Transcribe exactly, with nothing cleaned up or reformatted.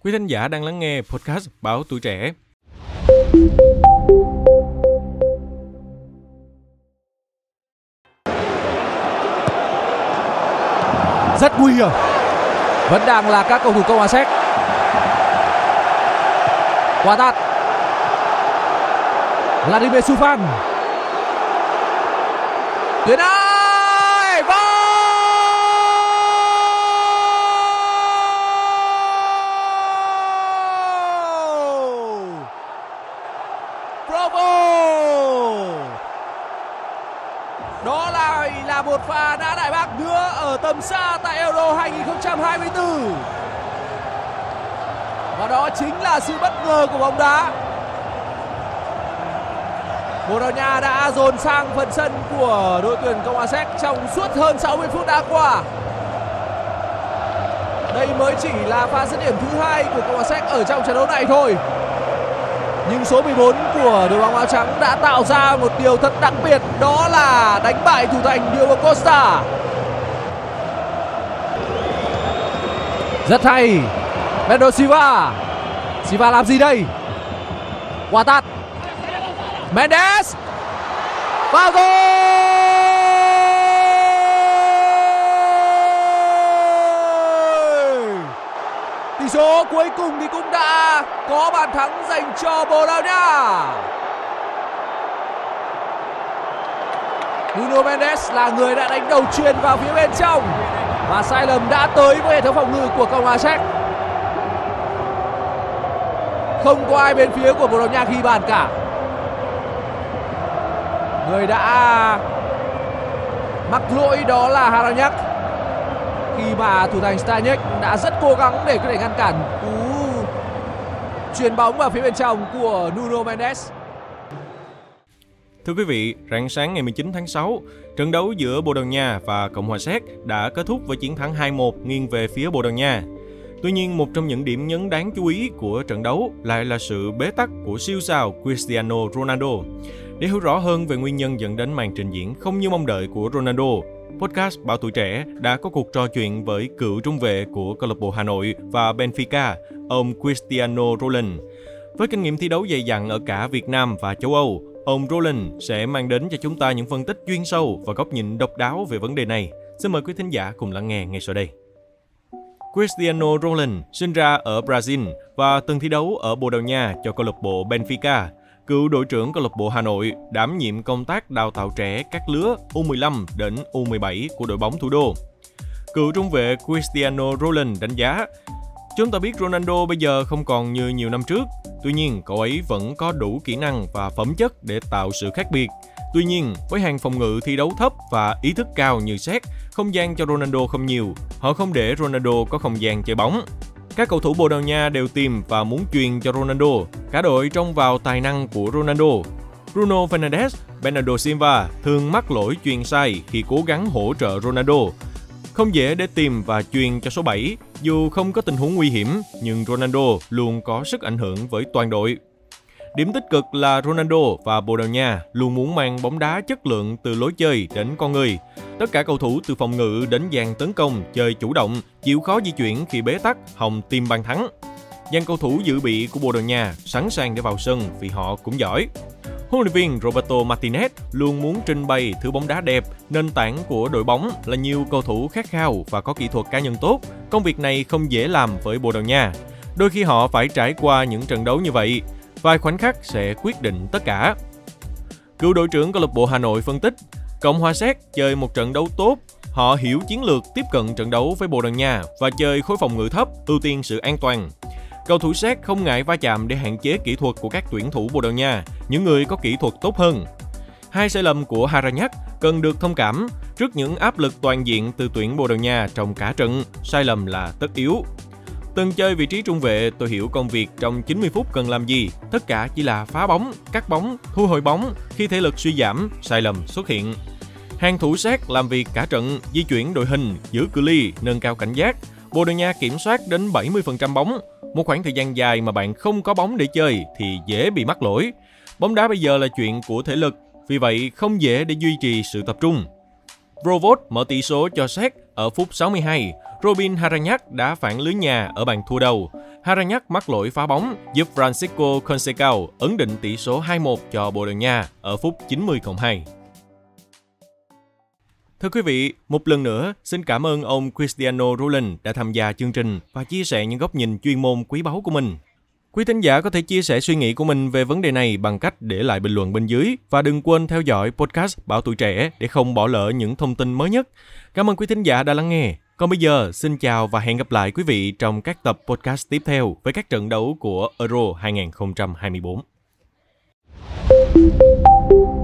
Quý thính giả đang lắng nghe podcast Báo Tuổi Trẻ. Rất nguy hiểm. Vẫn đang là các cầu thủ Cộng hòa Séc. Quả tạt. Vladimir Sufan. Tuyến ai vô. Bravo. Đó là là một pha đá đại bác nữa ở tầm xa tại Euro hai không hai tư. Và đó chính là sự bất ngờ của bóng đá. Bồ Đào Nha đã dồn sang phần sân của đội tuyển Cộng hòa Séc trong suốt hơn sáu mươi phút đã qua. Đây mới chỉ là pha dứt điểm thứ hai của Cộng hòa Séc ở trong trận đấu này thôi. Nhưng số mười bốn của đội bóng áo trắng đã tạo ra một điều thật đặc biệt, đó là đánh bại thủ thành Diego Costa. Rất hay. Bernardo Silva. Silva làm gì đây? Quả tạt. Mendes. Vào gol. Tỷ số cuối cùng thì cũng đã có bàn thắng dành cho Bồ Đào Nha. Nuno Mendes là người đã đánh đầu chuyền vào phía bên trong và sai lầm đã tới với hệ thống phòng ngự của Cộng hòa Séc. Không có ai bên phía của Bồ Đào Nha ghi bàn cả. Người đã mắc lỗi đó là Haranyak, khi mà thủ thành Staniek đã rất cố gắng để có thể ngăn cản cú chuyền bóng vào phía bên trong của Nuno Mendes. Thưa quý vị, rạng sáng ngày mười chín tháng sáu, trận đấu giữa Bồ Đào Nha và Cộng hòa Séc đã kết thúc với chiến thắng hai một nghiêng về phía Bồ Đào Nha. Tuy nhiên, một trong những điểm nhấn đáng chú ý của trận đấu lại là sự bế tắc của siêu sao Cristiano Ronaldo. Để hiểu rõ hơn về nguyên nhân dẫn đến màn trình diễn không như mong đợi của Ronaldo, podcast Báo Tuổi Trẻ đã có cuộc trò chuyện với cựu trung vệ của câu lạc bộ Hà Nội và Benfica, ông Cristiano Roland. Với kinh nghiệm thi đấu dày dặn ở cả Việt Nam và châu Âu, ông Roland sẽ mang đến cho chúng ta những phân tích chuyên sâu và góc nhìn độc đáo về vấn đề này. Xin mời quý thính giả cùng lắng nghe ngay sau đây. Cristiano Roland sinh ra ở Brazil và từng thi đấu ở Bồ Đào Nha cho câu lạc bộ Benfica. Cựu đội trưởng câu lạc bộ Hà Nội, đảm nhiệm công tác đào tạo trẻ các lứa U mười lăm đến U mười bảy của đội bóng thủ đô. Cựu trung vệ Cristiano Roland đánh giá, chúng ta biết Ronaldo bây giờ không còn như nhiều năm trước, tuy nhiên cậu ấy vẫn có đủ kỹ năng và phẩm chất để tạo sự khác biệt. Tuy nhiên, với hàng phòng ngự thi đấu thấp và ý thức cao như Séc, không gian cho Ronaldo không nhiều, họ không để Ronaldo có không gian chơi bóng. Các cầu thủ Bồ Đào Nha đều tìm và muốn truyền cho Ronaldo. Cả đội trông vào tài năng của Ronaldo. Bruno Fernandes, Bernardo Silva thường mắc lỗi chuyền sai khi cố gắng hỗ trợ Ronaldo. Không dễ để tìm và truyền cho số bảy, dù không có tình huống nguy hiểm, nhưng Ronaldo luôn có sức ảnh hưởng với toàn đội. Điểm tích cực là Ronaldo và Bồ Đào Nha luôn muốn mang bóng đá chất lượng từ lối chơi đến con người. Tất cả cầu thủ từ phòng ngự đến dàn tấn công chơi chủ động, chịu khó di chuyển khi bế tắc, hòng tìm bàn thắng. Dàn cầu thủ dự bị của Bồ Đào Nha sẵn sàng để vào sân vì họ cũng giỏi. Huấn luyện viên Roberto Martinez luôn muốn trình bày thứ bóng đá đẹp, nền tảng của đội bóng là nhiều cầu thủ khát khao và có kỹ thuật cá nhân tốt. Công việc này không dễ làm với Bồ Đào Nha. Đôi khi họ phải trải qua những trận đấu như vậy. Vài khoảnh khắc sẽ quyết định tất cả. Cựu đội trưởng câu lạc bộ Hà Nội phân tích, Cộng hòa Séc chơi một trận đấu tốt. Họ hiểu chiến lược tiếp cận trận đấu với Bồ Đào Nha và chơi khối phòng ngự thấp, ưu tiên sự an toàn. Cầu thủ Séc không ngại va chạm để hạn chế kỹ thuật của các tuyển thủ Bồ Đào Nha, những người có kỹ thuật tốt hơn. Hai sai lầm của Haranyak cần được thông cảm. Trước những áp lực toàn diện từ tuyển Bồ Đào Nha trong cả trận, sai lầm là tất yếu. Từng chơi vị trí trung vệ, tôi hiểu công việc trong chín mươi phút cần làm gì. Tất cả chỉ là phá bóng, cắt bóng, thu hồi bóng. Khi thể lực suy giảm, sai lầm xuất hiện. Hàng thủ Séc làm việc cả trận, di chuyển đội hình, giữ cự ly, nâng cao cảnh giác. Bồ Đào Nha kiểm soát đến bảy mươi phần trăm bóng. Một khoảng thời gian dài mà bạn không có bóng để chơi thì dễ bị mắc lỗi. Bóng đá bây giờ là chuyện của thể lực, vì vậy không dễ để duy trì sự tập trung. Provot mở tỷ số cho Séc ở phút sáu mươi hai. Robin Haranhak đã phản lưới nhà ở bàn thua đầu. Haranhak mắc lỗi phá bóng, giúp Francisco Conceição ấn định tỷ số hai một cho Bồ Đào Nha ở phút chín mươi cộng hai. Thưa quý vị, một lần nữa, xin cảm ơn ông Cristiano Roland đã tham gia chương trình và chia sẻ những góc nhìn chuyên môn quý báu của mình. Quý thính giả có thể chia sẻ suy nghĩ của mình về vấn đề này bằng cách để lại bình luận bên dưới và đừng quên theo dõi podcast Bảo Tuổi Trẻ để không bỏ lỡ những thông tin mới nhất. Cảm ơn quý thính giả đã lắng nghe. Còn bây giờ, xin chào và hẹn gặp lại quý vị trong các tập podcast tiếp theo với các trận đấu của Euro hai không hai tư.